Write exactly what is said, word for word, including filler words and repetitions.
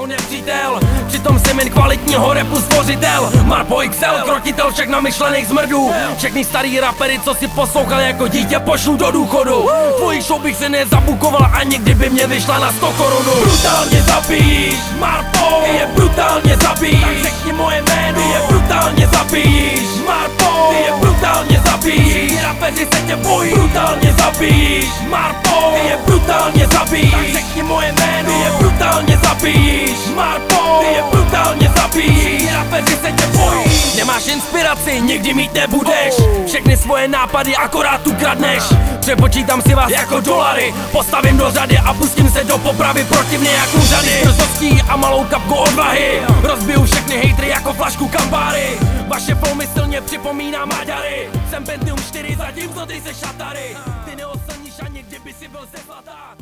nepřítel. Přitom jsem jen kvalitního rapu stvořitel. Marpo X L, krotitel však namyšlených zmrdů. Všechny starý rapery, co si poslouchali jako dítě, pošlu do důchodu. Tvojí show bych se nezabukoval ani kdyby mě vyšla na sto korunů. Brutálně zabijíš, Marpo, ty je brutálně zabijíš. Tak řekni moje jméno, ty je brutálně zabijíš, Marpo, ty je brutálně zabijíš. Všichni rapeři se tě bojí, brutálně zabijíš, Marpo, ty je brutálně zabijíš. Tak řekni moje jméno, ty je brutálně zabijíš, Marpo, ty je brutálně zabijíš. Všichni rapeři se tě bojí. Nemáš inspiraci, nikdy mít nebudeš. Všechny svoje nápady akorát ukradneš. Přepočítám si vás jako dolary, postavím do řady a pustím se do popravy proti mně jak úřady. Drzostí a malou kapku odvahy, rozbiju všechny hejtry jako flašku Campari. Vaše flow mi silně připomíná Maďary. Jsem Pentium čtyři, zatímco ty se šatary. Ty neoslníš ani kdyby si byl ze zlata.